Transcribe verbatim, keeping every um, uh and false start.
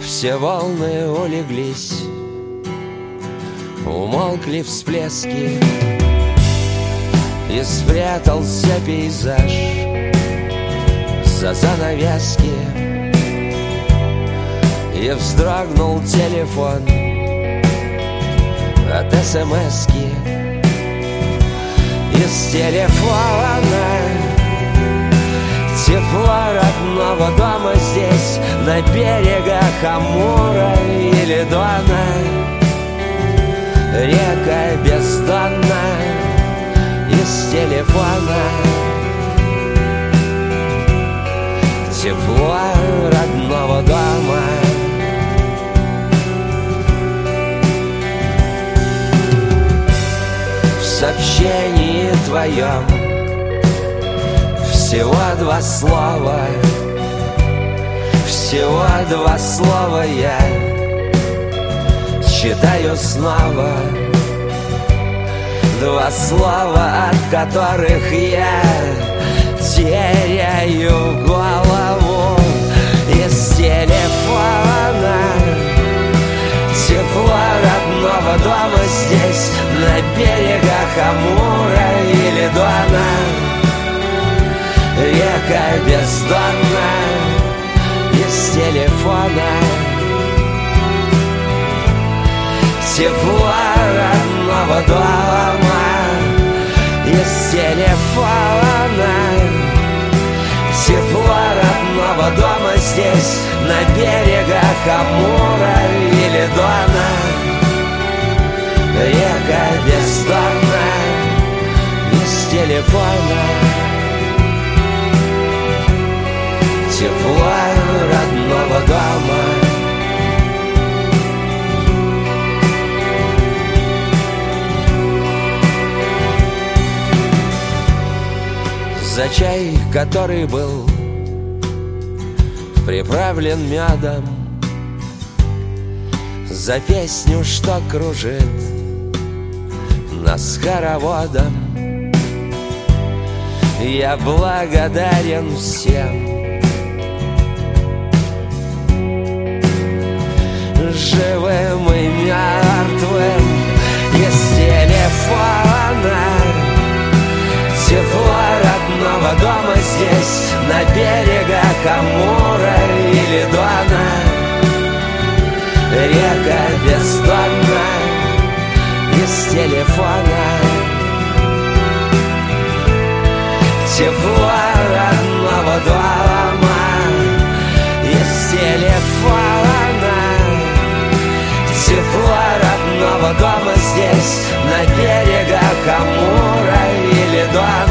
Все волны улеглись, умолкли всплески, и спрятался пейзаж за занавески. И вздрогнул телефон от эс-эм-эски. Из телефона тепло родного дома здесь, на берегах Амура или Дона. Река бездонная из телефона. Тепло родного дома. В сообщении твоем всего два слова, всего два слова я читаю снова. Два слова, от которых я теряю голову. Из телефона тепло родного дома здесь, на берегах Амура или Дона. Река бездонная из телефона. Тепло родного дома из телефона. Тепло родного дома здесь, на берегах Амура или Дона. Река бездонная из телефона. Тепло родного дома. За чай, который был приправлен медом, за песню, что кружит нас хороводом, я благодарен всем, живым и мертвым, из телефона. Тепло родного дома здесь, на берегах Амура или Дона. Река бездонная из телефона. Тепло родного дома из телефона. Тепло родного дома здесь, на берегах Амура или Дона.